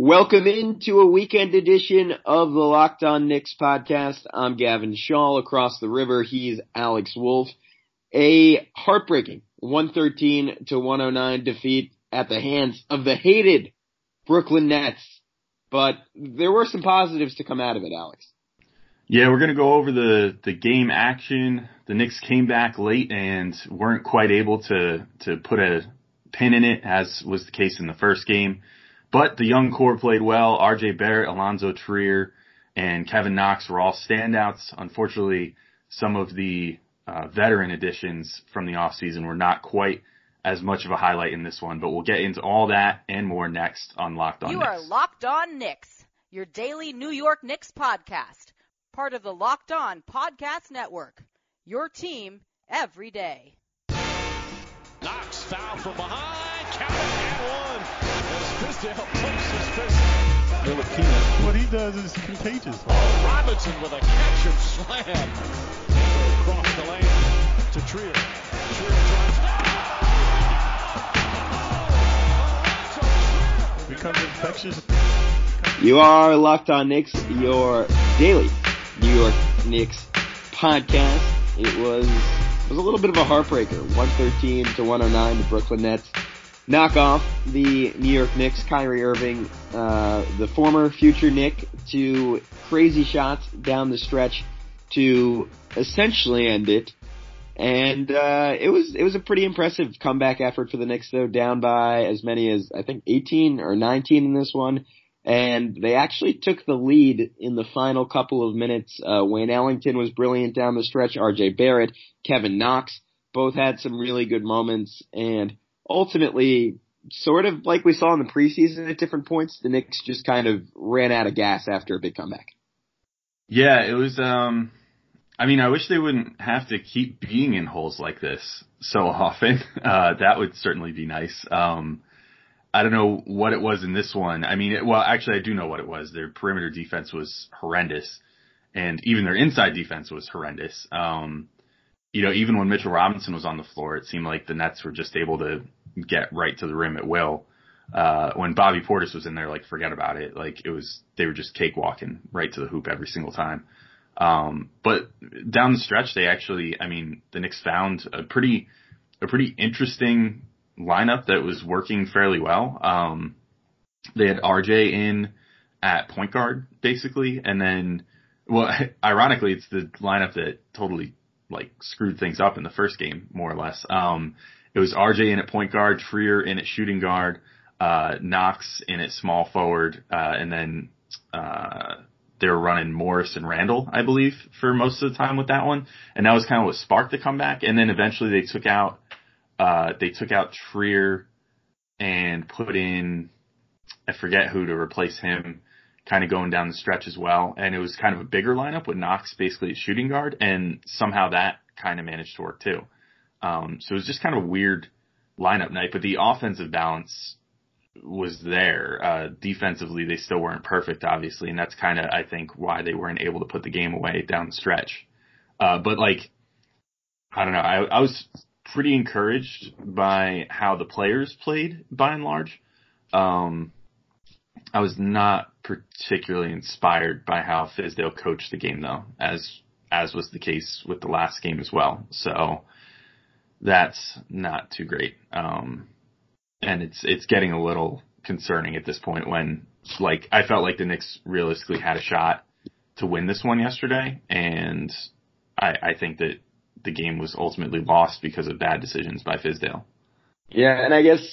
Welcome into a weekend edition of the Locked On Knicks podcast. I'm Gavin Shaw. Across the river, he's Alex Wolf. A heartbreaking 113-109 defeat at the hands of the hated Brooklyn Nets. But there were some positives to come out of it, Alex. Yeah, we're going to go over the game action. The Knicks came back late and weren't quite able to put a pin in it, as was the case in the first game. But the young core played well. RJ Barrett, Alonzo Trier, and Kevin Knox were all standouts. Unfortunately, some of the veteran additions from the offseason were not quite as much of a highlight in this one. But we'll get into all that and more next on Locked On Knicks. You are Locked On Knicks, your daily New York Knicks podcast. Part of the Locked On Podcast Network. Your team every day. Knox foul from behind. Count it and one. Fizdale pumps his fist. Ntilikina. What he does is contagious. Robinson with a catch-up slam. Across the lane to Trier. Trier drives. Becomes infectious. You are Locked On Knicks, your daily New York Knicks podcast. It was a little bit of a heartbreaker. 113-109, the Brooklyn Nets knock off the New York Knicks. Kyrie Irving, the former future Knick, to crazy shots down the stretch to essentially end it. And it was a pretty impressive comeback effort for the Knicks, though, down by as many as, I think, 18 or 19 in this one. And they actually took the lead in the final couple of minutes. Wayne Ellington was brilliant down the stretch. RJ Barrett, Kevin Knox both had some really good moments. And ultimately, sort of like we saw in the preseason at different points, the Knicks just kind of ran out of gas after a big comeback. Yeah, it was, I wish they wouldn't have to keep being in holes like this so often. That would certainly be nice. I don't know what it was in this one. Actually, I do know what it was. Their perimeter defense was horrendous, and even their inside defense was horrendous. Even when Mitchell Robinson was on the floor, it seemed like the Nets were just able to get right to the rim at will. When Bobby Portis was in there, forget about it. They were just cakewalking right to the hoop every single time. But down the stretch, they actually, the Knicks found a pretty interesting lineup that was working fairly well. They had RJ in at point guard, basically, and then, ironically, it's the lineup that totally screwed things up in the first game, more or less. It was RJ in at point guard, Trier in at shooting guard, Knox in at small forward, and then they were running Morris and Randall, I believe, for most of the time with that one. And that was kind of what sparked the comeback. And then eventually they took out Trier and put in, I forget who to replace him, kind of going down the stretch as well. And it was kind of a bigger lineup with Knox basically at shooting guard, and somehow that kind of managed to work too. So it was just kind of a weird lineup night, but the offensive balance was there. Defensively, they still weren't perfect, obviously, and that's kind of, I think, why they weren't able to put the game away down the stretch. But I don't know, I was pretty encouraged by how the players played, by and large. I was not particularly inspired by how Fizdale coached the game, though, as was the case with the last game as well. So that's not too great. And it's getting a little concerning at this point when, I felt like the Knicks realistically had a shot to win this one yesterday, and I think that the game was ultimately lost because of bad decisions by Fizdale. Yeah, and I guess,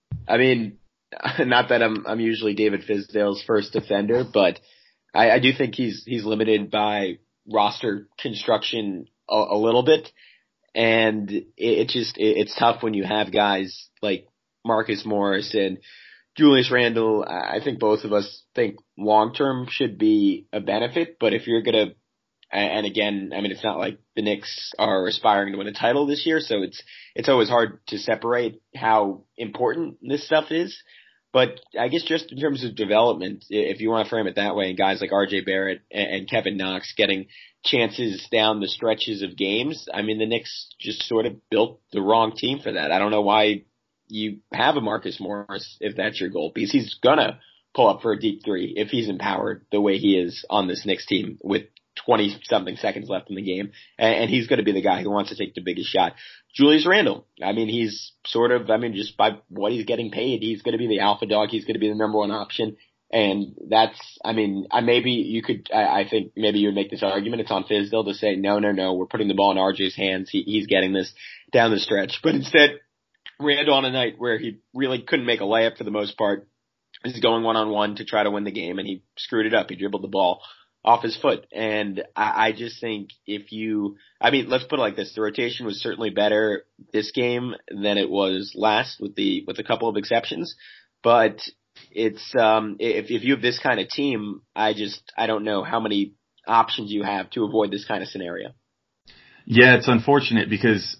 not that I'm usually David Fizdale's first defender, but I do think he's limited by roster construction a little bit, and it's tough when you have guys like Marcus Morris and Julius Randle. I think both of us think long term should be a benefit, but if you're gonna, and again, it's not like the Knicks are aspiring to win a title this year, so it's always hard to separate how important this stuff is. But I guess just in terms of development, if you want to frame it that way, and guys like RJ Barrett and Kevin Knox getting chances down the stretches of games, the Knicks just sort of built the wrong team for that. I don't know why you have a Marcus Morris if that's your goal, because he's gonna pull up for a deep three if he's empowered the way he is on this Knicks team with 20-something seconds left in the game. And he's going to be the guy who wants to take the biggest shot. Julius Randle, I mean, he's sort of, I mean, just by what he's getting paid, he's going to be the alpha dog. He's going to be the number one option. And that's, I mean, I think maybe you would make this argument. It's on Fizdale to say, no, we're putting the ball in RJ's hands. He's getting this down the stretch. But instead, Randle on a night where he really couldn't make a layup for the most part, is going one-on-one to try to win the game, and he screwed it up. He dribbled the ball off his foot. And I just think let's put it like this. The rotation was certainly better this game than it was last with a couple of exceptions. But it's, if you have this kind of team, I don't know how many options you have to avoid this kind of scenario. Yeah, it's unfortunate because,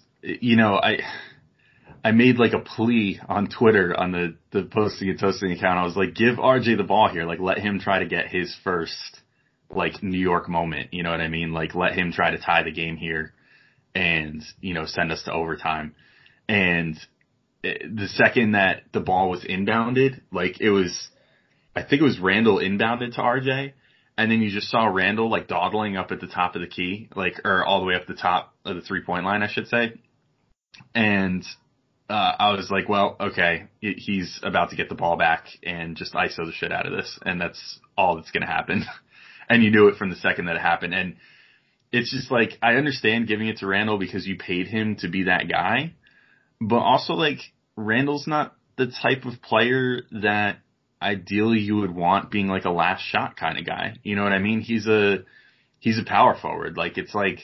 I made like a plea on Twitter on the Posting and Toasting account. I was like, give RJ the ball here. Like, let him try to get his first, like, New York moment. You know what I mean? Like, let him try to tie the game here and, send us to overtime. And the second that the ball was inbounded, like, I think it was Randle inbounded to RJ. And then you just saw Randle, like, dawdling up at the top of the key, or all the way up the top of the 3-point line, I should say. And I was like, well, okay, he's about to get the ball back and just ISO the shit out of this. And that's all that's going to happen. And you knew it from the second that it happened. And it's just like, I understand giving it to Randle because you paid him to be that guy. But also, like, Randle's not the type of player that ideally you would want being like a last shot kind of guy. You know what I mean? He's a power forward. Like, it's like,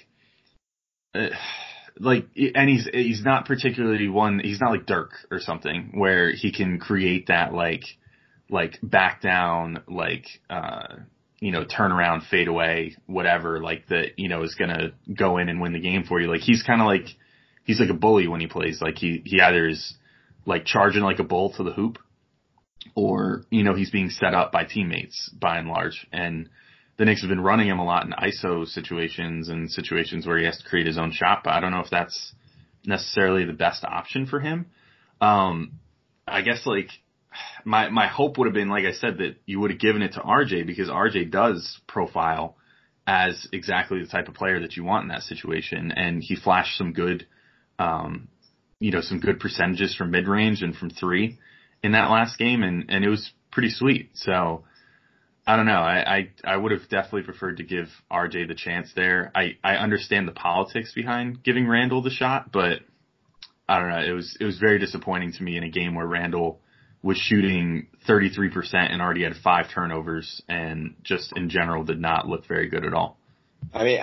and he's not particularly he's not like Dirk or something where he can create that like back down, turn around, fade away, whatever, like that, is going to go in and win the game for you. Like, he's kind of like, he's like a bully when he plays. Like, he either is like charging like a bull to the hoop or, he's being set up by teammates by and large. And the Knicks have been running him a lot in ISO situations and situations where he has to create his own shot, but I don't know if that's necessarily the best option for him. I guess like my hope would have been, like I said, that you would have given it to RJ because RJ does profile as exactly the type of player that you want in that situation. And he flashed some good, some good percentages from mid range and from three in that last game. And it was pretty sweet. So, I don't know. I would have definitely preferred to give RJ the chance there. I understand the politics behind giving Randle the shot, but I don't know. It was very disappointing to me in a game where Randle was shooting 33% and already had 5 turnovers and just in general did not look very good at all. I mean,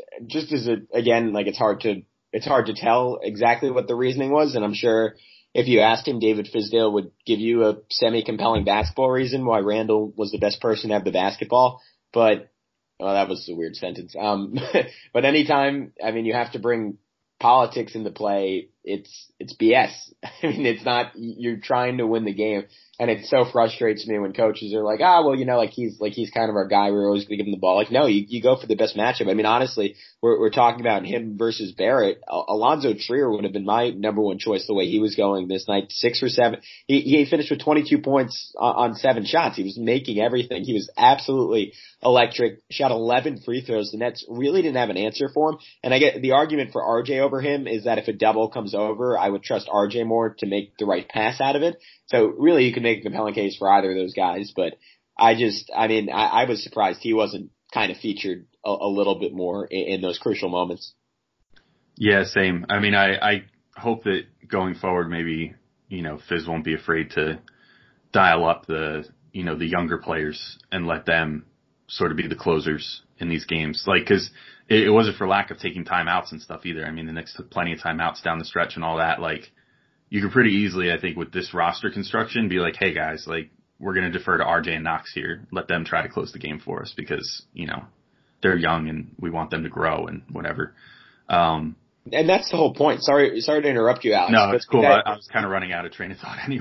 again, like it's hard to tell exactly what the reasoning was, and I'm sure if you asked him, David Fizdale would give you a semi-compelling basketball reason why Randle was the best person to have the basketball. But, that was a weird sentence. But anytime, I mean, you have to bring politics into play, it's BS. I mean, it's not, you're trying to win the game. And it so frustrates me when coaches are like, he's kind of our guy. We're always going to give him the ball. Like, no, you go for the best matchup. I mean, honestly, we're talking about him versus Barrett. Alonzo Trier would have been my number one choice the way he was going this night. 6 or 7. He finished with 22 points on 7 shots. He was making everything. He was absolutely electric. Shot 11 free throws. The Nets really didn't have an answer for him. And I get the argument for RJ over him is that if a double comes over, I would trust RJ more to make the right pass out of it. So really you can make a compelling case for either of those guys, but I was surprised he wasn't kind of featured a little bit more in those crucial moments. Yeah, same. I mean, I hope that going forward, maybe, Fizz won't be afraid to dial up the younger players and let them sort of be the closers in these games. Like, cause it wasn't for lack of taking timeouts and stuff either. I mean, the Knicks took plenty of timeouts down the stretch and all that. Like, you could pretty easily, I think, with this roster construction, be like, hey guys, like, we're going to defer to RJ and Knox here. Let them try to close the game for us because, they're young and we want them to grow and whatever. And that's the whole point. Sorry to interrupt you, Alex. No, it's cool. I was kind of running out of train of thought anyway.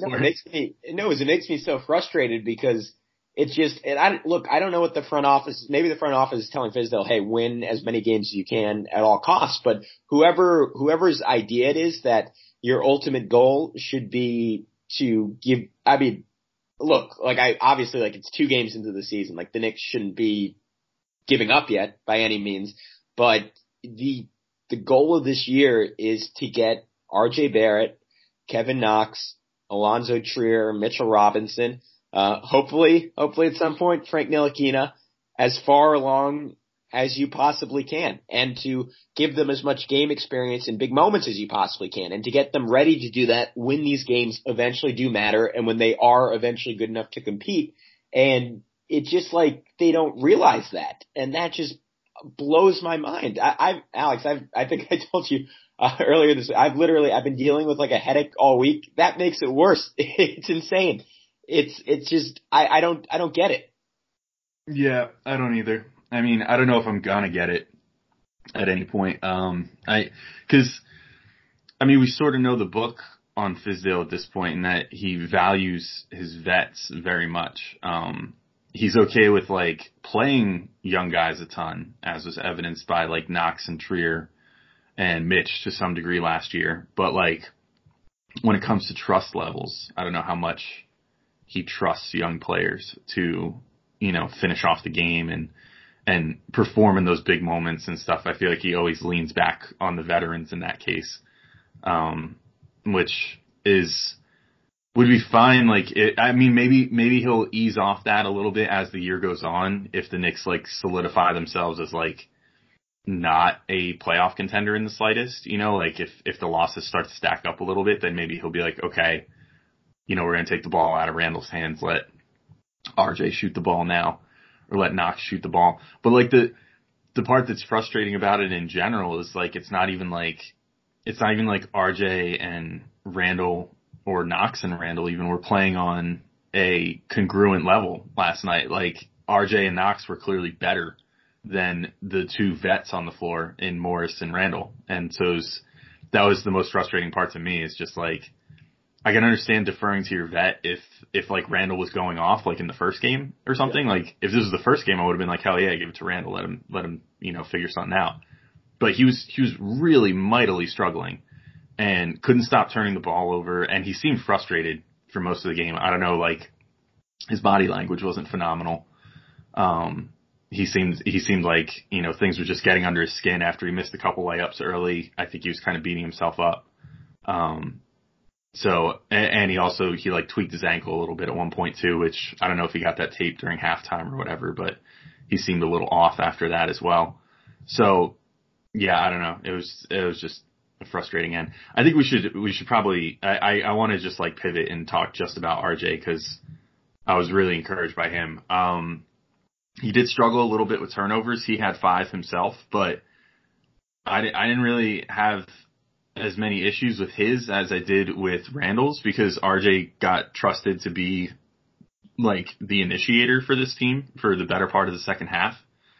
It makes me so frustrated because it's just, I don't know what the front office, maybe the front office is telling Fizdale, hey, win as many games as you can at all costs, but whoever's idea it is that your ultimate goal should be to give, look, like obviously like it's 2 games into the season. Like the Knicks shouldn't be giving up yet by any means, but the goal of this year is to get RJ Barrett, Kevin Knox, Alonzo Trier, Mitchell Robinson, hopefully at some point Frank Ntilikina, as far along as you possibly can, and to give them as much game experience in big moments as you possibly can, and to get them ready to do that when these games eventually do matter and when they are eventually good enough to compete. And it's just like they don't realize that, and that just blows my mind. Alex, I think I told you earlier this. I've been dealing with like a headache all week. That makes it worse. It's insane. It's just I don't get it. Yeah, I don't either. I mean, I don't know if I'm gonna get it at any point. Because we sort of know the book on Fizdale at this point, in that he values his vets very much. He's okay with like playing young guys a ton, as was evidenced by like Knox and Trier and Mitch to some degree last year. But like when it comes to trust levels, I don't know how much he trusts young players to, finish off the game and perform in those big moments and stuff. I feel like he always leans back on the veterans in that case, which would be fine. Like, maybe he'll ease off that a little bit as the year goes on, if the Knicks like solidify themselves as like not a playoff contender in the slightest, like if the losses start to stack up a little bit, then maybe he'll be like, okay, we're going to take the ball out of Randall's hands, let RJ shoot the ball now, or let Knox shoot the ball. But like the part that's frustrating about it in general is like, it's not even like RJ and Randall, or Knox and Randall even, were playing on a congruent level last night. Like RJ and Knox were clearly better than the 2 vets on the floor in Morris and Randall. And so that was the most frustrating part to me, is just like, I can understand deferring to your vet if like Randall was going off like in the first game or something. Yeah. Like if this was the first game, I would have been like, hell yeah, give it to Randall. Let him, figure something out. But he was really mightily struggling and couldn't stop turning the ball over. And he seemed frustrated for most of the game. I don't know, like his body language wasn't phenomenal. He seemed like, things were just getting under his skin after he missed a couple layups early. I think he was kind of beating himself up. So, and he like tweaked his ankle a little bit at one point too, which I don't know if he got that tape during halftime or whatever, but he seemed a little off after that as well. So yeah, I don't know. It was just a frustrating end. I think we should probably, I want to just like pivot and talk just about RJ, because I was really encouraged by him. He did struggle a little bit with turnovers. He had 5 himself, but I didn't really have as many issues with his as I did with Randall's, because RJ got trusted to be like the initiator for this team for the better part of the second half.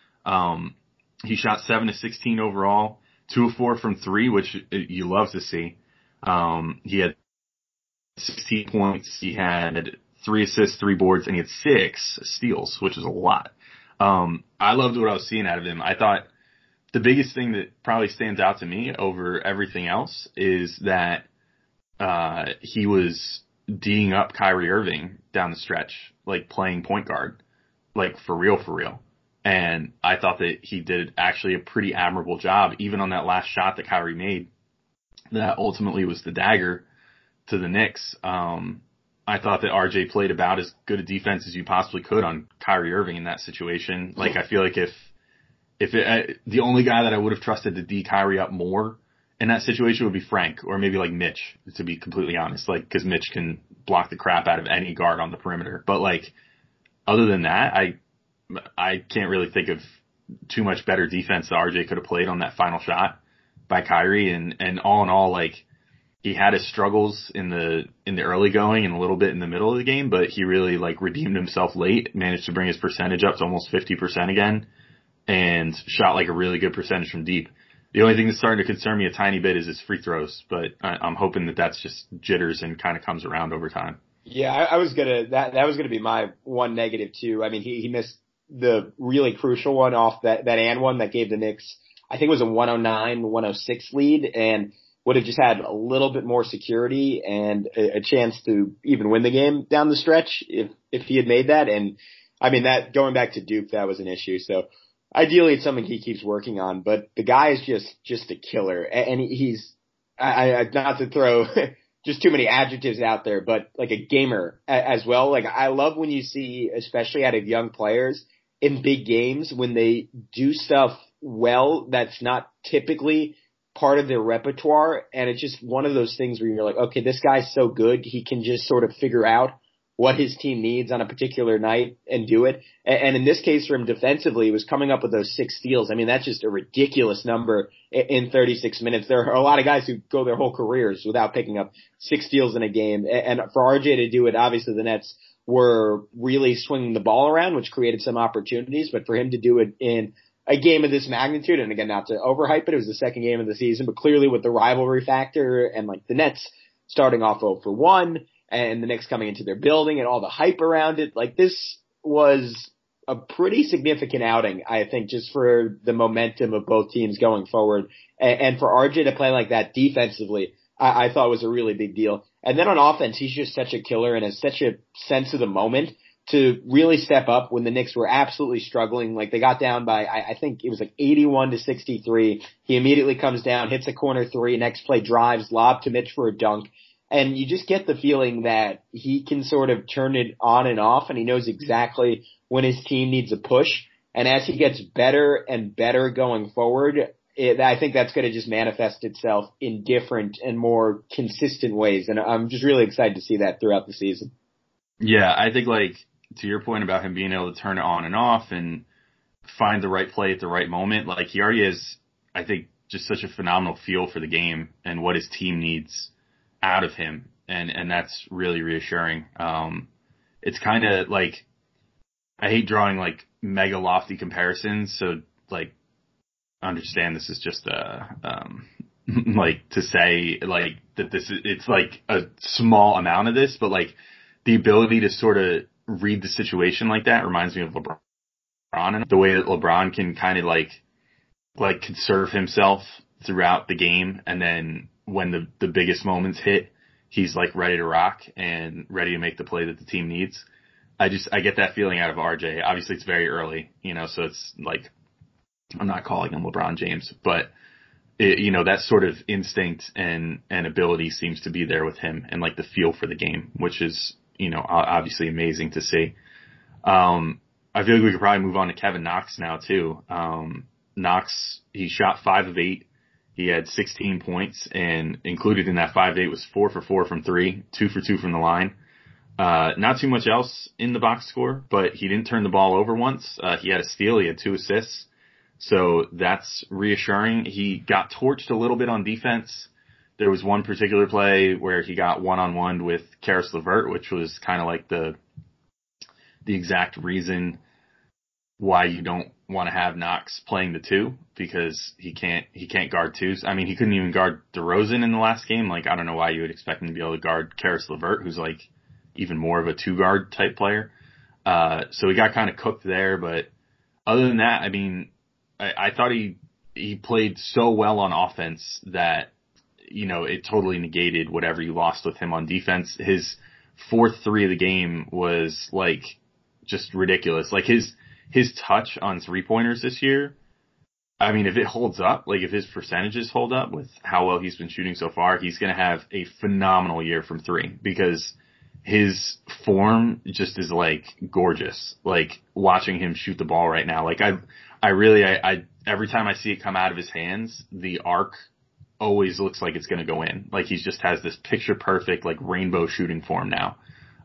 He shot 7 of 16 overall, 2 of 4 from 3, which you love to see. He had 16 points. He had 3 assists, 3 boards, and he had 6 steals, which is a lot. I loved what I was seeing out of him. I thought the biggest thing that probably stands out to me over everything else is that he was D'ing up Kyrie Irving down the stretch, like playing point guard, like for real. And I thought that he did actually a pretty admirable job, even on that last shot that Kyrie made that ultimately was the dagger to the Knicks. I thought that RJ played about as good a defense as you possibly could on Kyrie Irving in that situation. Like, I feel like the only guy that I would have trusted to D Kyrie up more in that situation would be Frank, or maybe like Mitch, to be completely honest, like, cause Mitch can block the crap out of any guard on the perimeter. But like, other than that, I can't really think of too much better defense that RJ could have played on that final shot by Kyrie. And all in all, like, he had his struggles in the early going and a little bit in the middle of the game, but he really like redeemed himself late, managed to bring his percentage up to almost 50% again, and shot like a really good percentage from deep. The only thing that's starting to concern me a tiny bit is his free throws, but I'm hoping that that's just jitters and kind of comes around over time. Yeah, that was gonna be my one negative too. I mean, he missed the really crucial one off that and one that gave the Knicks, I think it was a 109-106 lead, and would have just had a little bit more security and a chance to even win the game down the stretch if he had made that. And I mean, that going back to Duke, that was an issue. So ideally it's something he keeps working on, but the guy is just a killer. And he's, not to throw just too many adjectives out there, but like a gamer as well. Like I love when you see, especially out of young players in big games, when they do stuff well that's not typically part of their repertoire. And it's just one of those things where you're like, okay, this guy's so good. He can just sort of figure out what his team needs on a particular night and do it. And in this case for him defensively, he was coming up with those 6 steals. I mean, that's just a ridiculous number in 36 minutes. There are a lot of guys who go their whole careers without picking up 6 steals in a game. And for RJ to do it, obviously the Nets were really swinging the ball around, which created some opportunities. But for him to do it in a game of this magnitude, and again, not to overhype it was the second game of the season, but clearly with the rivalry factor and like the Nets starting off 0-for-1, and the Knicks coming into their building and all the hype around it. Like this was a pretty significant outing, I think, just for the momentum of both teams going forward. And for RJ to play like that defensively, I thought was a really big deal. And then on offense, he's just such a killer and has such a sense of the moment to really step up when the Knicks were absolutely struggling. Like they got down by, I think it was like 81-63. He immediately comes down, hits a corner 3, next play drives, lob to Mitch for a dunk. And you just get the feeling that he can sort of turn it on and off, and he knows exactly when his team needs a push. And as he gets better and better going forward, I think that's going to just manifest itself in different and more consistent ways. And I'm just really excited to see that throughout the season. Yeah, I think like to your point about him being able to turn it on and off and find the right play at the right moment, like he already has, I think, just such a phenomenal feel for the game and what his team needs out of him, and that's really reassuring. It's kind of like, I hate drawing like mega lofty comparisons, so like understand this is just like to say like that this is, it's like a small amount of this, but like the ability to sort of read the situation like that reminds me of LeBron, and the way that LeBron can kind of like conserve himself throughout the game, and then when the biggest moments hit, he's like ready to rock and ready to make the play that the team needs. I get that feeling out of RJ. Obviously it's very early, so it's like, I'm not calling him LeBron James, but that sort of instinct and ability seems to be there with him, and like the feel for the game, which is, obviously amazing to see. I feel like we could probably move on to Kevin Knox now too. Knox, he shot 5 of 8. He had 16 points, and included in that 5 of 8 was 4 for 4 from 3, 2 for 2 from the line. Not too much else in the box score, but he didn't turn the ball over once. He had a steal. He had 2 assists. So that's reassuring. He got torched a little bit on defense. There was one particular play where he got one-on-one with Karis LeVert, which was kind of like the exact reason why you don't want to have Knox playing the 2, because he can't guard 2s. I mean, he couldn't even guard DeRozan in the last game. Like, I don't know why you would expect him to be able to guard Karis LeVert, who's like even more of a 2-guard type player. So he got kind of cooked there, but other than that, I mean, I thought he played so well on offense that, it totally negated whatever you lost with him on defense. His 4th 3 of the game was like just ridiculous. Like his touch on 3-pointers this year, I mean, if it holds up, like if his percentages hold up with how well he's been shooting so far, he's going to have a phenomenal year from 3, because his form just is like gorgeous. Like watching him shoot the ball right now, like I really every time I see it come out of his hands, the arc always looks like it's going to go in. Like he just has this picture perfect, like rainbow shooting form now.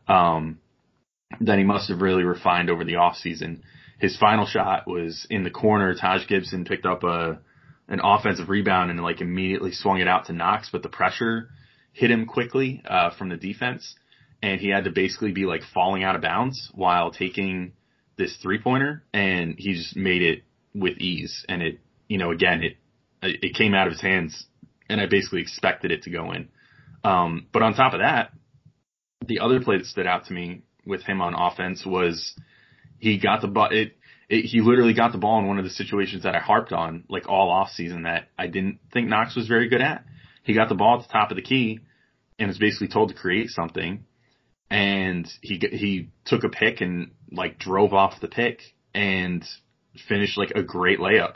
That he must have really refined over the off season. His final shot was in the corner. Taj Gibson picked up an offensive rebound and like immediately swung it out to Knox, but the pressure hit him quickly from the defense, and he had to basically be like falling out of bounds while taking this 3-pointer, and he just made it with ease. And it, again, it came out of his hands, and I basically expected it to go in. But on top of that, the other play that stood out to me with him on offense was he got the ball. He literally got the ball in one of the situations that I harped on like all off season that I didn't think Knox was very good at. he got the ball at the top of the key and was basically told to create something. And he took a pick and like drove off the pick and finished like a great layup,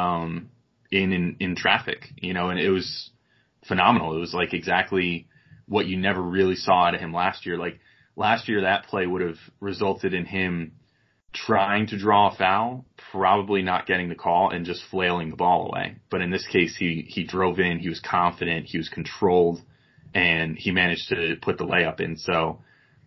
in traffic, and it was phenomenal. It was like exactly what you never really saw out of him last year. Like last year, that play would have resulted in him trying to draw a foul, probably not getting the call, and just flailing the ball away. But in this case, he drove in, he was confident, he was controlled, and he managed to put the layup in. So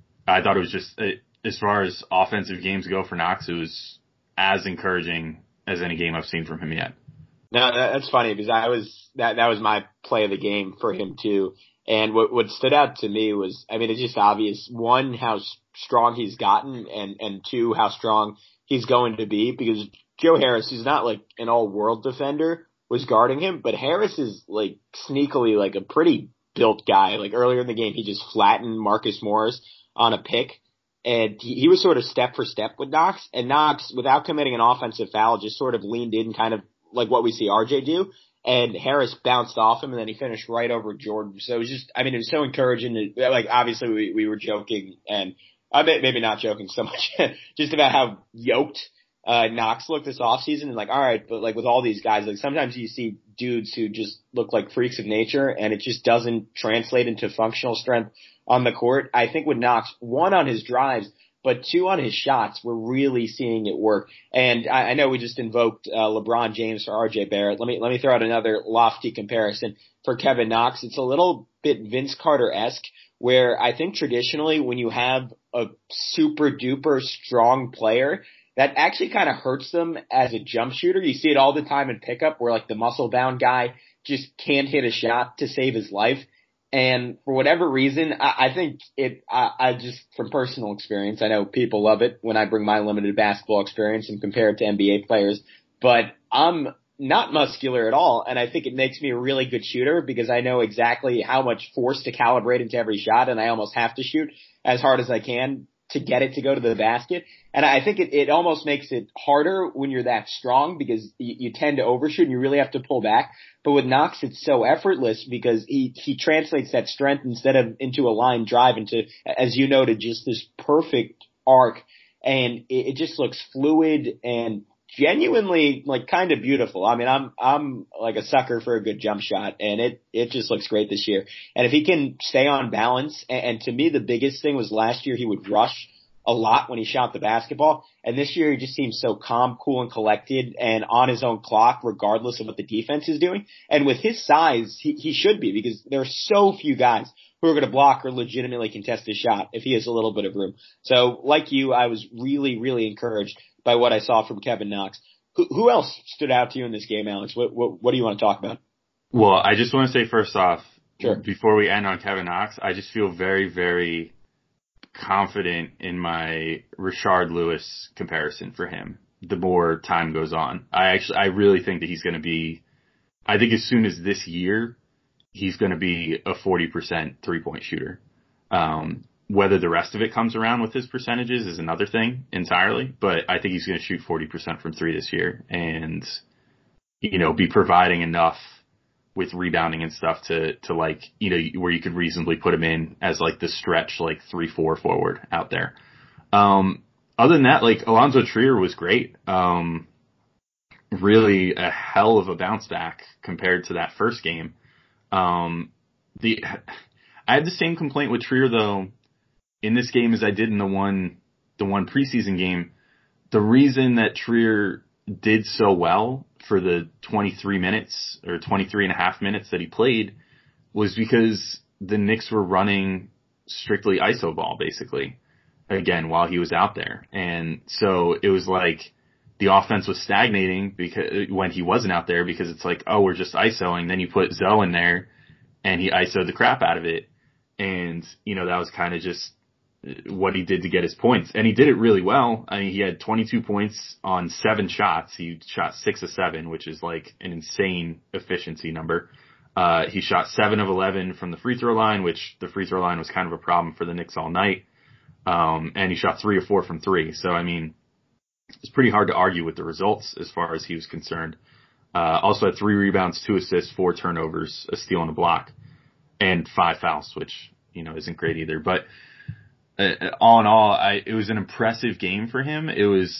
I thought it was just, as far as offensive games go for Knox, it was as encouraging as any game I've seen from him yet. No, that's funny because that was my play of the game for him too. And what stood out to me was, I mean, it's just obvious. One, how strong he's gotten, and two, how strong he's going to be, because Joe Harris, who's not like an all-world defender, was guarding him, but Harris is like sneakily like a pretty built guy. Like earlier in the game, he just flattened Marcus Morris on a pick, and he was sort of step for step with Knox, and Knox, without committing an offensive foul, just sort of leaned in, kind of like what we see RJ do. And Harris bounced off him, and then he finished right over Jordan. So it was just, I mean, it was so encouraging. Like, obviously we were joking, and maybe not joking so much, just about how yoked Knox looked this offseason. And like, all right, but like with all these guys, like sometimes you see dudes who just look like freaks of nature, and it just doesn't translate into functional strength on the court. I think with Knox, one, on his drives, but two, on his shots, we're really seeing it work. And I know we just invoked LeBron James for RJ Barrett. Let me throw out another lofty comparison for Kevin Knox. It's a little bit Vince Carter-esque, where I think traditionally when you have a super duper strong player, that actually kind of hurts them as a jump shooter. You see it all the time in pickup where like the muscle bound guy just can't hit a shot to save his life. And for whatever reason, I think I just, from personal experience, I know people love it when I bring my limited basketball experience and compare it to NBA players, but I'm not muscular at all. And I think it makes me a really good shooter because I know exactly how much force to calibrate into every shot, and I almost have to shoot as hard as I can to get it to go to the basket. And I think it almost makes it harder when you're that strong because you tend to overshoot and you really have to pull back. But with Knox, it's so effortless because he translates that strength into a line drive into, as you noted, just this perfect arc. And it just looks fluid and genuinely like kind of beautiful. I mean, I'm like a sucker for a good jump shot, and it just looks great this year. And if he can stay on balance, and to me the biggest thing was last year he would rush a lot when he shot the basketball, and this year he just seems so calm, cool, and collected and on his own clock regardless of what the defense is doing. And with his size, he should be, because there are so few guys who are going to block or legitimately contest his shot if he has a little bit of room. So like you, I was really, really encouraged by what I saw from Kevin Knox. Who else stood out to you in this game, Alex? What do you want to talk about? Well, I just want to say first off, sure, before we end on Kevin Knox, I just feel very, very confident in my Rashard Lewis comparison for him the more time goes on. I really think that he's going to be, I think as soon as this year, he's going to be a 40% three-point shooter. Whether the rest of it comes around with his percentages is another thing entirely, but I think he's going to shoot 40% from three this year and, be providing enough with rebounding and stuff to like, where you could reasonably put him in as like the stretch, like 3-4 forward out there. Other than that, like Alonzo Trier was great. Really a hell of a bounce back compared to that first game. I had the same complaint with Trier though in this game as I did in the one preseason game. The reason that Trier did so well for the 23 minutes or 23 and a half minutes that he played was because the Knicks were running strictly ISO ball basically again while he was out there. And so it was like the offense was stagnating because when he wasn't out there, because it's like, oh, we're just ISOing. Then you put Zoe in there and he ISO'd the crap out of it. And, that was kind of just what he did to get his points. And he did it really well. I mean, he had 22 points on 7 shots. He shot 6 of 7, which is like an insane efficiency number. He shot 7 of 11 from the free throw line, which the free throw line was kind of a problem for the Knicks all night. And he shot 3 or 4 from 3. So, I mean, it's pretty hard to argue with the results as far as he was concerned. Also had 3 rebounds, 2 assists, 4 turnovers, a steal and a block, and 5 fouls, which, isn't great either. But all in all, it was an impressive game for him. It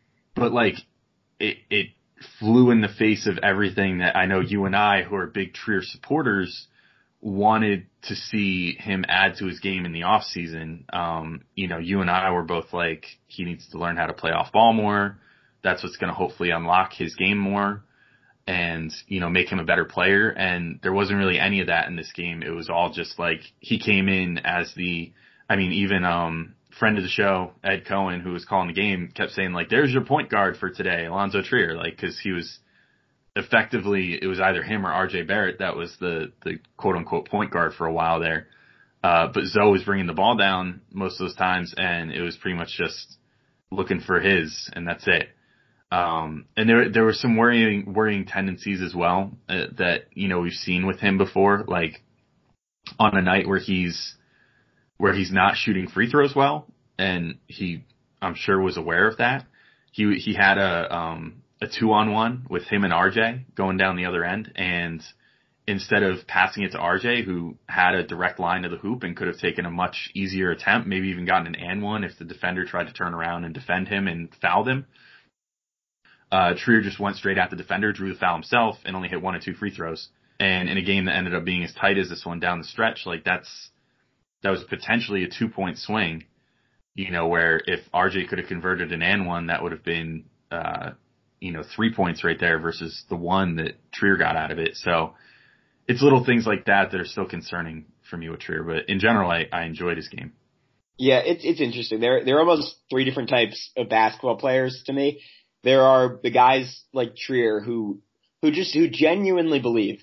flew in the face of everything that I know you and I, who are big Trier supporters, wanted to see him add to his game in the off season. You and I were both like, he needs to learn how to play off ball more. That's what's going to hopefully unlock his game more and, make him a better player. And there wasn't really any of that in this game. It was all just like, he came in as friend of the show, Ed Cohen, who was calling the game, kept saying like, there's your point guard for today, Alonzo Trier, cause he was effectively, it was either him or RJ Barrett that was the quote unquote point guard for a while there. But Zoe was bringing the ball down most of those times, and it was pretty much just looking for his, and that's it. And there were some worrying tendencies as well, that, we've seen with him before, like on a night where he's not shooting free throws well, and I'm sure was aware of that. He had a 2-on-1 with him and RJ going down the other end, and instead of passing it to RJ, who had a direct line to the hoop and could have taken a much easier attempt, maybe even gotten an and one if the defender tried to turn around and defend him and fouled him, Trier just went straight at the defender, drew the foul himself, and only hit 1 or 2 free throws. And in a game that ended up being as tight as this one down the stretch, that was potentially a 2-point swing, where if RJ could have converted an and one, that would have been 3 points right there versus the 1 that Trier got out of it. So it's little things like that are still concerning for me with Trier. But in general, I enjoyed his game. Yeah, it's interesting. There are almost 3 different types of basketball players to me. There are the guys like Trier who genuinely believe.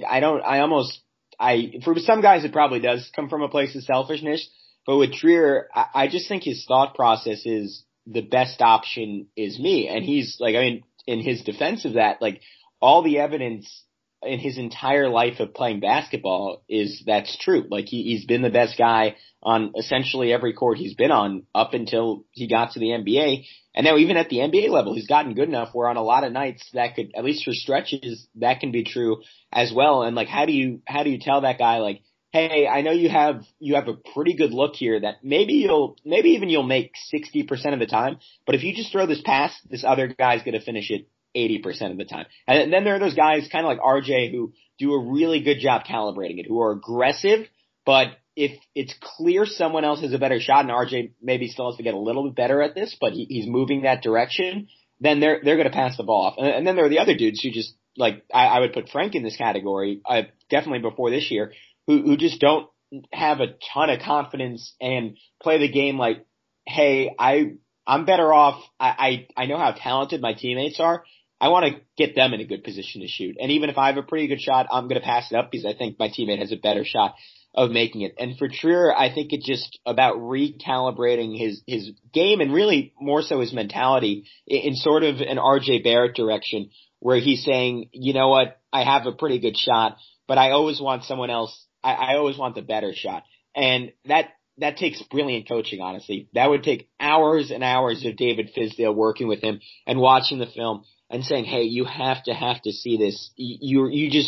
For some guys it probably does come from a place of selfishness, but with Trier, I just think his thought process is the best option is me. And he's in his defense of that, all the evidence in his entire life of playing basketball is that's true. He's been the best guy on essentially every court he's been on up until he got to the NBA. And now even at the NBA level, he's gotten good enough where on a lot of nights that could, at least for stretches, that can be true as well. And how do you tell that guy, hey, I know you have a pretty good look here that maybe you'll make 60% of the time, but if you just throw this pass, this other guy's going to finish it 80% of the time. And then there are those guys kind of like RJ who do a really good job calibrating it, who are aggressive, but if it's clear someone else has a better shot and RJ maybe still has to get a little bit better at this, but he's moving that direction, then they're going to pass the ball off. And then there are the other dudes who just, I would put Frank in this category, definitely before this year, who just don't have a ton of confidence and play the game like, hey, I'm better off. I know how talented my teammates are. I want to get them in a good position to shoot. And even if I have a pretty good shot, I'm going to pass it up because I think my teammate has a better shot of making it. And for Trier, I think it's just about recalibrating his game and really more so his mentality in sort of an RJ Barrett direction where he's saying, you know what, I have a pretty good shot, but I always want someone else. I always want the better shot. And that takes brilliant coaching, honestly. That would take hours and hours of David Fizdale working with him and watching the film and saying, hey, you have to see this. You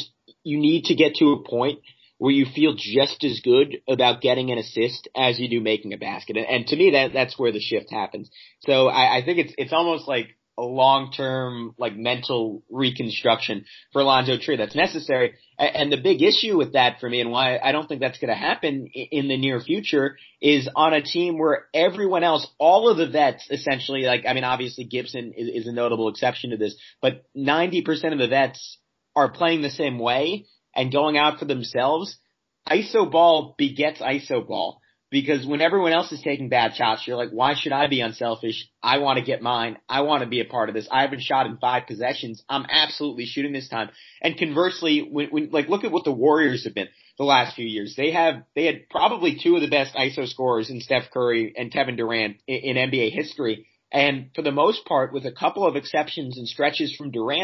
need to get to a point where you feel just as good about getting an assist as you do making a basket. And to me, that's where the shift happens. So I think it's almost like a long-term, mental reconstruction for Alonzo Trier that's necessary. And the big issue with that for me and why I don't think that's going to happen in the near future is on a team where everyone else, all of the vets essentially, obviously Gibson is a notable exception to this, but 90% of the vets are playing the same way and going out for themselves. ISO ball begets ISO ball. Because when everyone else is taking bad shots, you're like, why should I be unselfish? I want to get mine. I want to be a part of this. I haven't shot in 5 possessions. I'm absolutely shooting this time. And conversely, when look at what the Warriors have been the last few years. They had probably 2 of the best ISO scorers in Steph Curry and Kevin Durant in NBA history. And for the most part, with a couple of exceptions and stretches from Durant,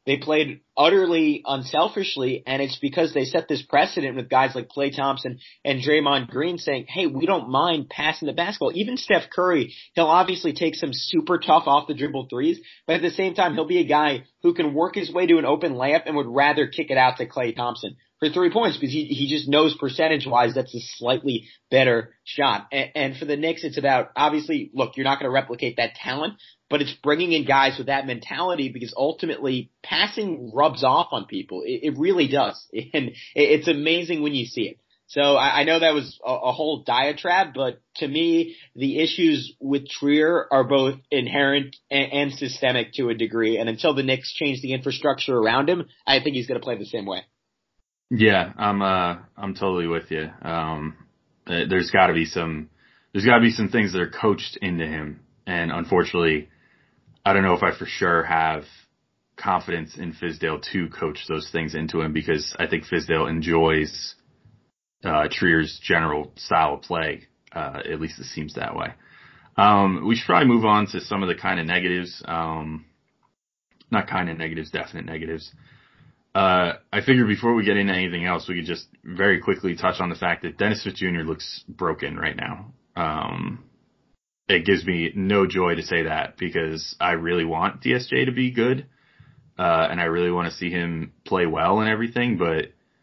they played utterly unselfishly, and it's because they set this precedent with guys like Klay Thompson and Draymond Green saying, hey, we don't mind passing the basketball. Even Steph Curry, he'll obviously take some super tough off the dribble threes, but at the same time, he'll be a guy who can work his way to an open layup and would rather kick it out to Klay Thompson for 3 points because he just knows percentage-wise that's a slightly better shot. And for the Knicks, it's about, obviously, look, you're not going to replicate that talent, but it's bringing in guys with that mentality because ultimately passing rubs off on people. It really does. And it's amazing when you see it. So I know that was a whole diatribe, but to me, the issues with Trier are both inherent and systemic to a degree. And until the Knicks change the infrastructure around him, I think he's going to play the same way. Yeah, I'm totally with you. There's got to be some things that are coached into him, and unfortunately, I don't know if I for sure have confidence in Fizdale to coach those things into him because I think Fizdale enjoys Trier's general style of play. At least it seems that way. We should probably move on to some of the kind of negatives. Not kind of negatives, definite negatives. I figured before we get into anything else, we could just very quickly touch on the fact that Dennis Smith Jr. looks broken right now. It gives me no joy to say that because I really want DSJ to be good, and I really want to see him play well and everything, but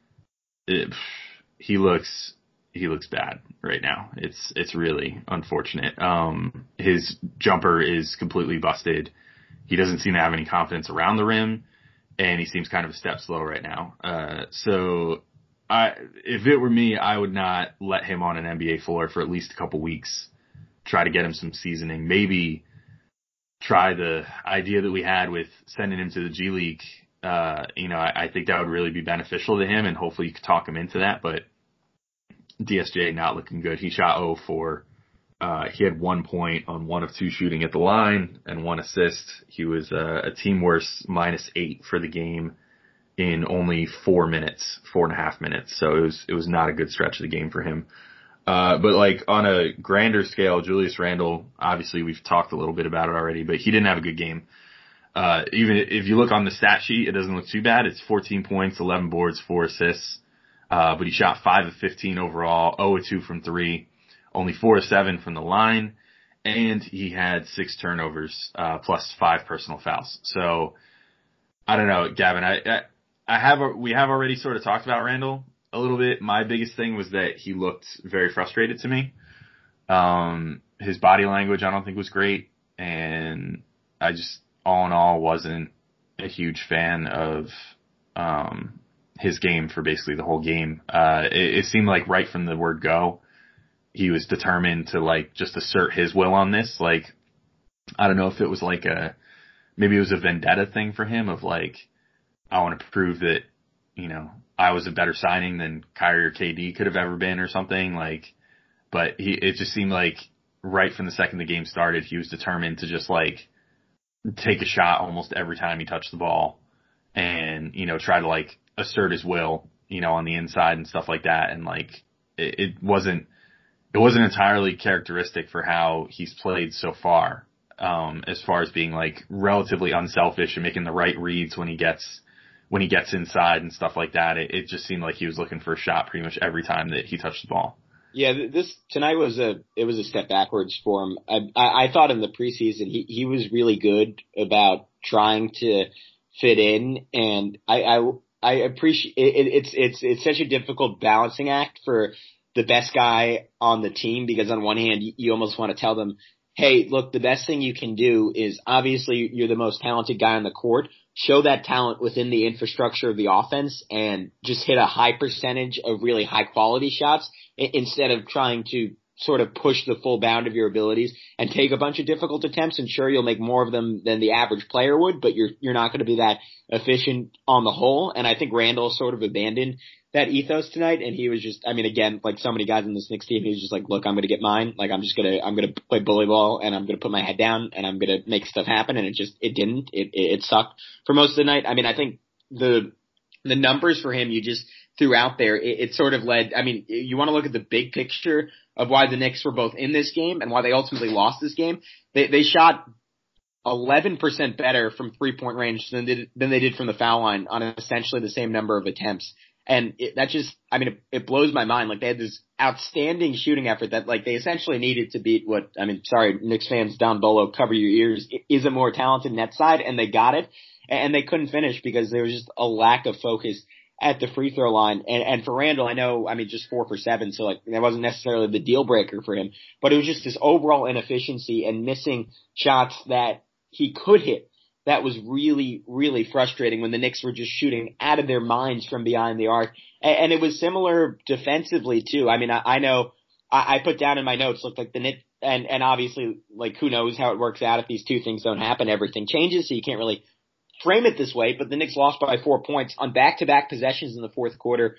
he looks bad right now. It's really unfortunate. His jumper is completely busted. He doesn't seem to have any confidence around the rim. And he seems kind of a step slow right now. So if it were me, I would not let him on an NBA floor for at least a couple weeks. Try to get him some seasoning. Maybe try the idea that we had with sending him to the G League. I think that would really be beneficial to him, and hopefully you could talk him into that. But DSJ not looking good. He shot 0-4. He had 1 point on 1 of 2 shooting at the line and 1 assist. He was a team worst -8 for the game in only 4.5 minutes. So it was not a good stretch of the game for him. But like on a grander scale, Julius Randle, obviously we've talked a little bit about it already, but he didn't have a good game. Even if you look on the stat sheet, it doesn't look too bad. It's 14 points, 11 boards, 4 assists. But he shot 5 of 15 overall, 0 of 2 from 3. Only 4 of 7 from the line, and he had 6 turnovers, plus 5 personal fouls. So, I don't know, Gavin, we have already sort of talked about Randall a little bit. My biggest thing was that he looked very frustrated to me. His body language I don't think was great, and I just, all in all, wasn't a huge fan of, his game for basically the whole game. It seemed like right from the word go, he was determined to like just assert his will on this. Like, I don't know if it was like maybe it was a vendetta thing for him of like, I want to prove that, I was a better signing than Kyrie or KD could have ever been or something like, but it just seemed like right from the second the game started, he was determined to just like take a shot almost every time he touched the ball and, try to like assert his will, on the inside and stuff like that. And like, it wasn't entirely characteristic for how he's played so far, as far as being like relatively unselfish and making the right reads when he gets inside and stuff like that. It just seemed like he was looking for a shot pretty much every time that he touched the ball. Yeah, tonight was a step backwards for him. I thought in the preseason he was really good about trying to fit in, and I appreciate it. It's such a difficult balancing act for the best guy on the team because on one hand you almost want to tell them, hey, look, the best thing you can do is obviously you're the most talented guy on the court. Show that talent within the infrastructure of the offense and just hit a high percentage of really high quality shots instead of trying to sort of push the full bound of your abilities and take a bunch of difficult attempts. And sure, you'll make more of them than the average player would, but you're not going to be that efficient on the whole. And I think Randall sort of abandoned that ethos tonight. And he was just, again, like so many guys in this Knicks team, he was just like, look, I'm going to get mine. Like, I'm going to play bully ball and I'm going to put my head down and I'm going to make stuff happen. And it didn't. It sucked for most of the night. I think the numbers for him you just threw out there, it sort of led, you want to look at the big picture of why the Knicks were both in this game and why they ultimately lost this game. They shot 11% better from 3-point range than they did from the foul line on essentially the same number of attempts. And it blows my mind. Like, they had this outstanding shooting effort that, like, they essentially needed to beat Knicks fans down below, cover your ears, is a more talented net side, and they got it. And they couldn't finish because there was just a lack of focus at the free throw line. And for Randall, just 4 for 7, so like that wasn't necessarily the deal breaker for him, but it was just this overall inefficiency and missing shots that he could hit. That was really, really frustrating when the Knicks were just shooting out of their minds from behind the arc. And it was similar defensively too. I mean, I know I put down in my notes, looked like the Knicks, and obviously, like, who knows how it works out if these two things don't happen, everything changes, so you can't really frame it this way, but the Knicks lost by 4 points on back-to-back possessions in the fourth quarter.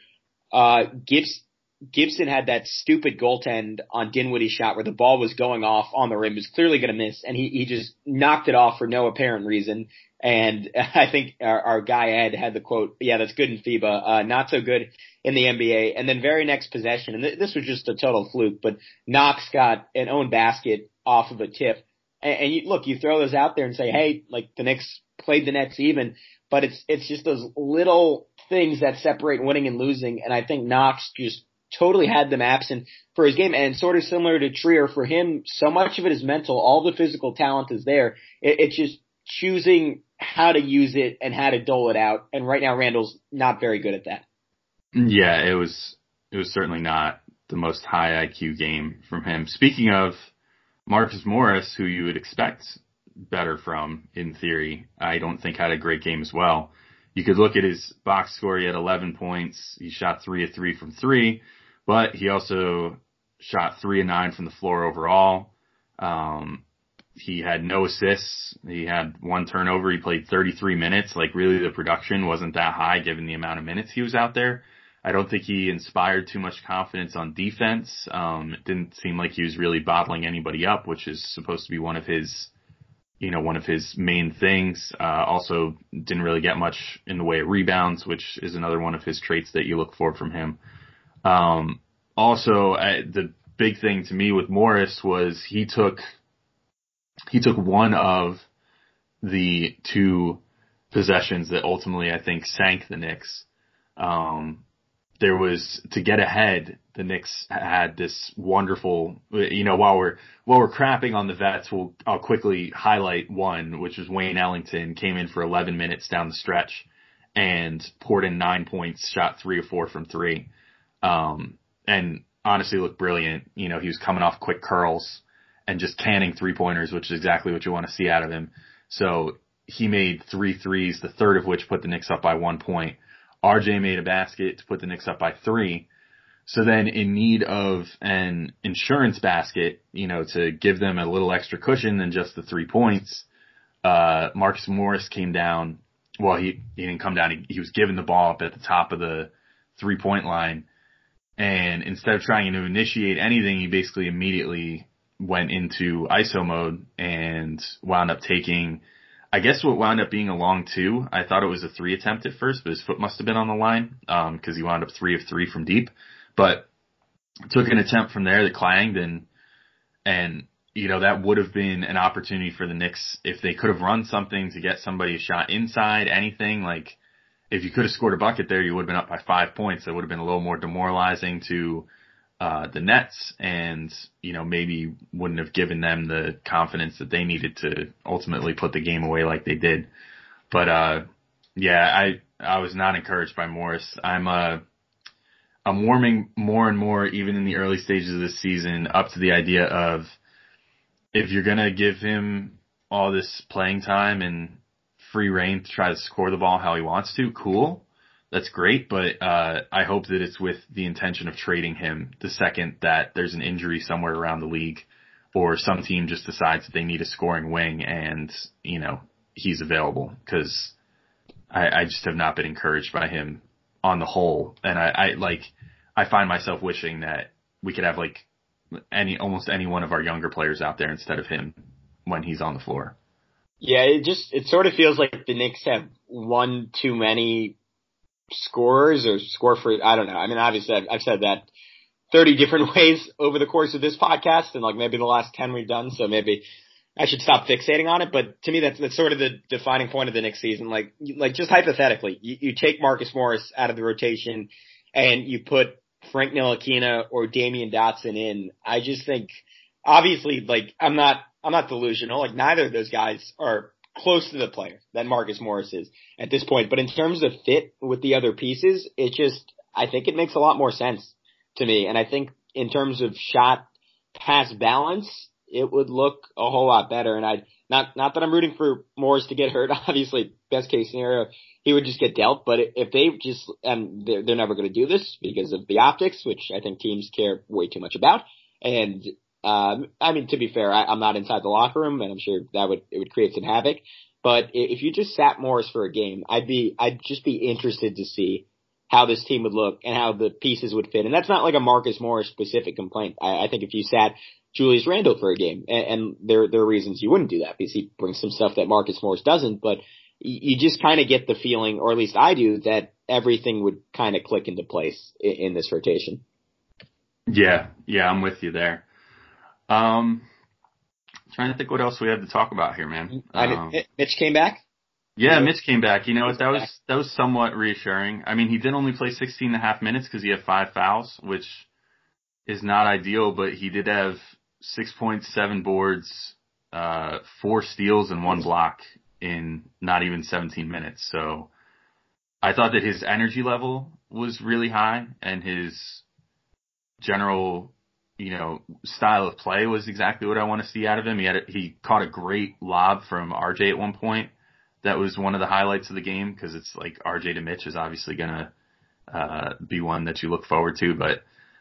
Gibson had that stupid goaltend on Dinwiddie's shot where the ball was going off on the rim. It was clearly going to miss, and he just knocked it off for no apparent reason. And I think our guy Ed had the quote, "Yeah, that's good in FIBA, not so good in the NBA." And then very next possession, and this was just a total fluke, but Knox got an own basket off of a tip. And you throw those out there and say, hey, like, the Knicks played the Nets even, but it's just those little things that separate winning and losing. And I think Knox just totally had them absent for his game, and sort of similar to Trier, for him, so much of it is mental. All the physical talent is there. It's just choosing how to use it and how to dole it out. And right now, Randall's not very good at that. Yeah, it was certainly not the most high IQ game from him. Speaking of Marcus Morris, who you would expect better from in theory, I don't think had a great game as well. You could look at his box score. He had 11 points. He shot 3 of 3 from 3, but he also shot 3 of 9 from the floor overall. He had no assists. He had 1 turnover. He played 33 minutes. Like, really, the production wasn't that high given the amount of minutes he was out there. I don't think he inspired too much confidence on defense. It didn't seem like he was really bottling anybody up, which is supposed to be one of his main things. Also didn't really get much in the way of rebounds, which is another one of his traits that you look for from him. The big thing to me with Morris was he took one of the 2 possessions that ultimately, I think, sank the Knicks. There was, to get ahead, the Knicks had this wonderful, while we're crapping on the vets, I'll quickly highlight one, which was Wayne Ellington, came in for 11 minutes down the stretch and poured in 9 points, shot 3 of 4 from 3. And honestly looked brilliant. He was coming off quick curls and just canning 3-pointers, which is exactly what you want to see out of him. So he made 3 threes, the third of which put the Knicks up by 1 point. RJ made a basket to put the Knicks up by 3. So then, in need of an insurance basket, to give them a little extra cushion than just the 3 points, Marcus Morris came down. Well, he didn't come down. He was given the ball up at the top of the 3-point line. And instead of trying to initiate anything, he basically immediately went into ISO mode and wound up taking, I guess, what wound up being a long 2. I thought it was a 3 attempt at first, but his foot must have been on the line, because he wound up 3 of 3 from deep. But took an attempt from there that clanged, and that would have been an opportunity for the Knicks if they could have run something to get somebody a shot inside, anything. Like, if you could have scored a bucket there, you would have been up by 5 points. That would have been a little more demoralizing to the Nets, and maybe wouldn't have given them the confidence that they needed to ultimately put the game away like they did. But I was not encouraged by Morris. I'm warming more and more, even in the early stages of this season, up to the idea of, if you're gonna give him all this playing time and free reign to try to score the ball how he wants to, cool. That's great, but I hope that it's with the intention of trading him the second that there's an injury somewhere around the league, or some team just decides that they need a scoring wing and, he's available, because I just have not been encouraged by him on the whole. And I find myself wishing that we could have almost any one of our younger players out there instead of him when he's on the floor. Yeah, it sort of feels like the Knicks have one too many scorers, or score for, I don't know. I mean, obviously I've said that 30 different ways over the course of this podcast, and maybe the last 10 we've done, so maybe I should stop fixating on it, but to me that's sort of the defining point of the Knicks season. Like just hypothetically, you take Marcus Morris out of the rotation and you put Frank Ntilikina or Damian Dotson in. I just think, obviously, like I'm not delusional. Like neither of those guys are close to the player that Marcus Morris is at this point. But in terms of fit with the other pieces, I think it makes a lot more sense to me. And I think in terms of shot pass balance, it would look a whole lot better. And not that I'm rooting for Morris to get hurt. Obviously, best case scenario, he would just get dealt. But if they just, and they're never going to do this because of the optics, which I think teams care way too much about. And I mean, to be fair, I'm not inside the locker room, and I'm sure it would create some havoc. But if you just sat Morris for a game, I'd just be interested to see how this team would look and how the pieces would fit. And that's not like a Marcus Morris specific complaint. I think if you sat Julius Randle for a game, and there are reasons you wouldn't do that because he brings some stuff that Marcus Morris doesn't, but you just kind of get the feeling, or at least I do, that everything would kind of click into place in this rotation. Yeah, I'm with you there. Trying to think what else we have to talk about here, man. Mitch came back? Yeah, Mitch came back. You know what? That was somewhat reassuring. I mean, he did only play 16.5 minutes because he had 5 fouls, which is not ideal, but he did have 6.7 boards, 4 steals, and 1 block in not even 17 minutes. So I thought that his energy level was really high, and his general, style of play was exactly what I want to see out of him. He caught a great lob from RJ at one point. That was one of the highlights of the game because it's like RJ to Mitch is obviously going to be one that you look forward to. But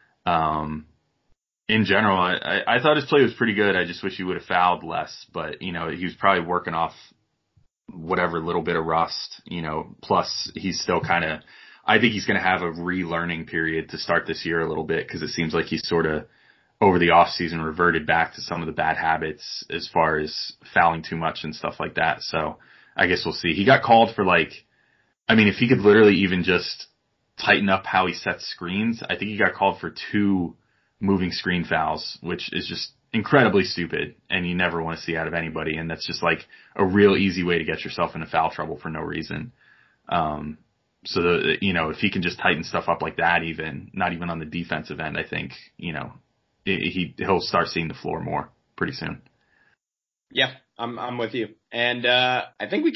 in general, I thought his play was pretty good. I just wish he would have fouled less. But, he was probably working off whatever little bit of rust, plus he's still I think he's going to have a relearning period to start this year a little bit because it seems like he's sort of over the off season reverted back to some of the bad habits as far as fouling too much and stuff like that. So I guess we'll see. He got called for if he could literally even just tighten up how he sets screens, I think he got called for 2 moving screen fouls, which is just incredibly stupid and you never want to see out of anybody. And that's just like a real easy way to get yourself into foul trouble for no reason. So if he can just tighten stuff up like that, not even on the defensive end, I think, he'll start seeing the floor more pretty soon. Yeah, I'm with you. And, I think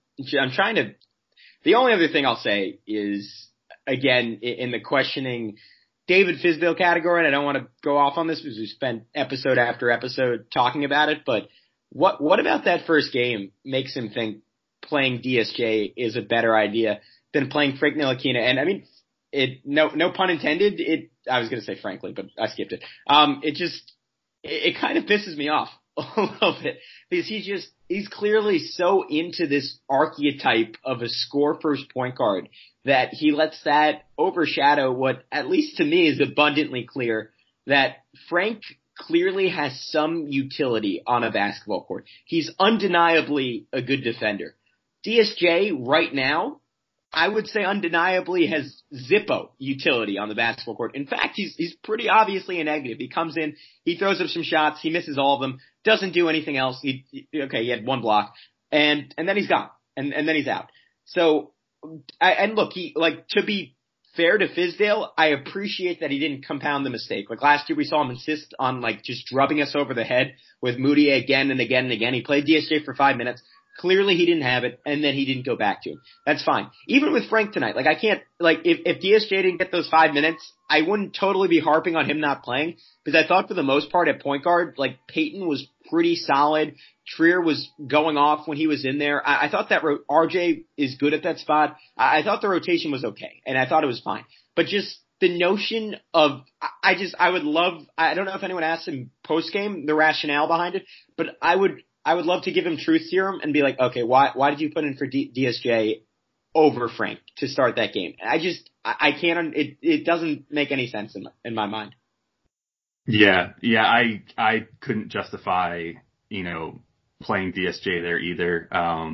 the only other thing I'll say is, again, in the questioning David Fizdale category, and I don't want to go off on this because we spent episode after episode talking about it, but what about that first game makes him think playing DSJ is a better idea than playing Frank Ntilikina? And I mean, no pun intended. I was going to say frankly, but I skipped it. It kind of pisses me off a little bit because he's clearly so into this archetype of a score first point guard that he lets that overshadow what, at least to me, is abundantly clear that Frank clearly has some utility on a basketball court. He's undeniably a good defender. DSJ right now, I would say undeniably has Zippo utility on the basketball court. In fact, he's pretty obviously a negative. He comes in, he throws up some shots, he misses all of them, doesn't do anything else. He had 1 block, and then he's gone, and then he's out. So, look, to be fair to Fizdale, I appreciate that he didn't compound the mistake. Like last year, we saw him insist on just drubbing us over the head with Moody again and again and again. He played DSJ for 5 minutes. Clearly he didn't have it, and then he didn't go back to him. That's fine. Even with Frank tonight, I can't, if DSJ didn't get those 5 minutes, I wouldn't totally be harping on him not playing, because I thought for the most part at point guard, Peyton was pretty solid. Trier was going off when he was in there. I thought that RJ is good at that spot. I thought the rotation was okay, and I thought it was fine. But just the notion of, I would love, I don't know if anyone asked him post-game the rationale behind it, but I would love to give him truth serum and be like, okay, why did you put in for DSJ over Frank to start that game? I can't, it doesn't make any sense in my mind. Yeah, I couldn't justify, playing DSJ there either.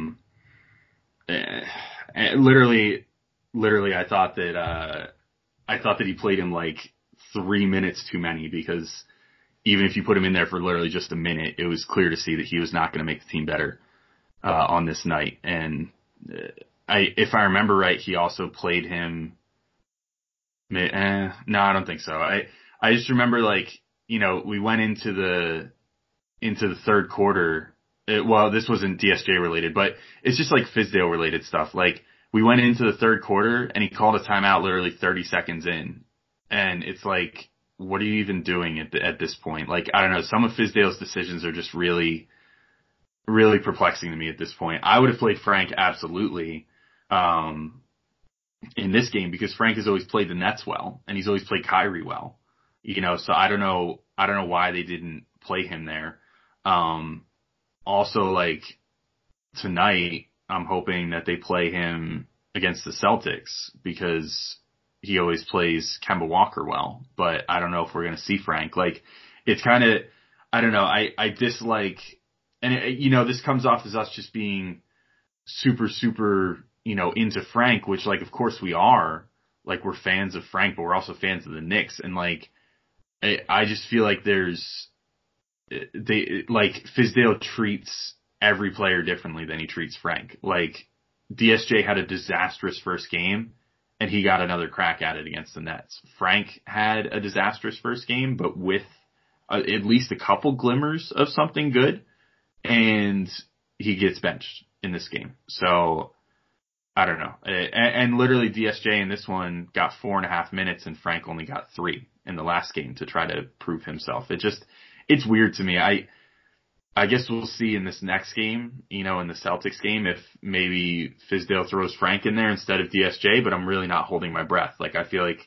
Literally, I thought that he played him 3 minutes too many because even if you put him in there for literally just a minute, it was clear to see that he was not going to make the team better on this night. And if I remember right, he also played him. No, I don't think so. I just remember, like, you know, we went into the third quarter. Well, this wasn't DSJ related, but it's just like Fizdale related stuff. Like, we went into the third quarter and he called a timeout literally 30 seconds in. And it's like, what are you even doing at this point? Like, I don't know. Some of Fizdale's decisions are just really, really perplexing to me at this point. I would have played Frank absolutely, in this game, because Frank has always played the Nets well and he's always played Kyrie well, you know, so I don't know why they didn't play him there. Also, like, tonight, I'm hoping that they play him against the Celtics because he always plays Kemba Walker well, but I don't know if we're going to see Frank. Like, it's kind of, I don't know, I dislike, and you know, this comes off as us just being super, super, you know, into Frank, which, like, of course we are. Like, we're fans of Frank, but we're also fans of the Knicks. And, like, I just feel like Fizdale treats every player differently than he treats Frank. Like, DSJ had a disastrous first game, and he got another crack at it against the Nets. Frank had a disastrous first game, but with at least a couple glimmers of something good, and he gets benched in this game. So, I don't know. And literally DSJ in this one got 4.5 minutes and Frank only got 3 in the last game to try to prove himself. It's weird to me. I guess we'll see in this next game, you know, in the Celtics game, if maybe Fizdale throws Frank in there instead of DSJ, but I'm really not holding my breath. Like, I feel like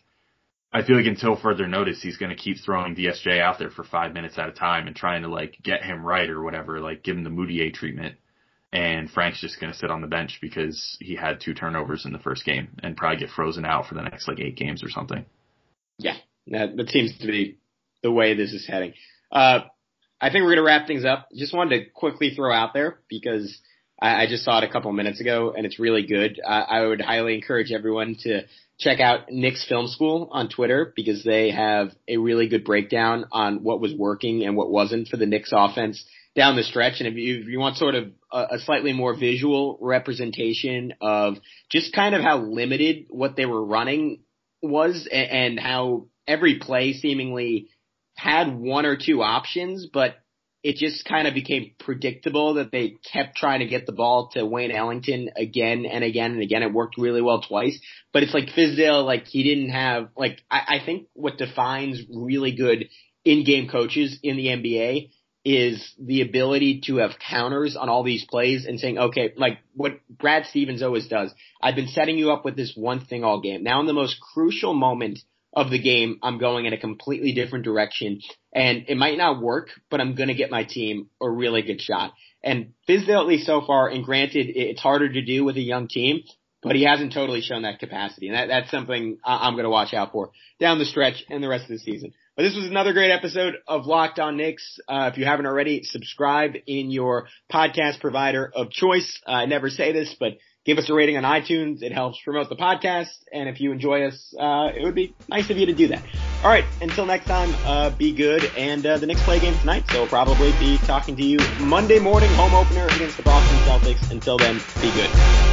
until further notice, he's going to keep throwing DSJ out there for 5 minutes at a time and trying to, like, get him right or whatever, like give him the Moutier treatment. And Frank's just going to sit on the bench because he had 2 turnovers in the first game and probably get frozen out for the next, like, 8 games or something. Yeah, that seems to be the way this is heading. I think we're going to wrap things up. Just wanted to quickly throw out there because I just saw it a couple minutes ago and it's really good. I would highly encourage everyone to check out Knicks Film School on Twitter because they have a really good breakdown on what was working and what wasn't for the Knicks offense down the stretch. And if you want sort of a slightly more visual representation of just kind of how limited what they were running was and how every play seemingly had 1 or 2 options, but it just kind of became predictable that they kept trying to get the ball to Wayne Ellington again and again and again. It worked really well twice, but it's like Fizdale, like he didn't have, like, I think what defines really good in-game coaches in the NBA is the ability to have counters on all these plays and saying, okay, like what Brad Stevens always does. I've been setting you up with this one thing all game. Now in the most crucial moment of the game, I'm going in a completely different direction and it might not work, but I'm going to get my team a really good shot. And Fizdale, at least so far, and granted it's harder to do with a young team, but he hasn't totally shown that capacity. And that's something I'm going to watch out for down the stretch and the rest of the season. But this was another great episode of Locked On Knicks. If you haven't already, subscribe in your podcast provider of choice. I never say this, but give us a rating on iTunes. It helps promote the podcast. And if you enjoy us, it would be nice of you to do that. All right. Until next time, be good. And the Knicks play a game tonight, so we'll probably be talking to you Monday morning, home opener against the Boston Celtics. Until then, be good.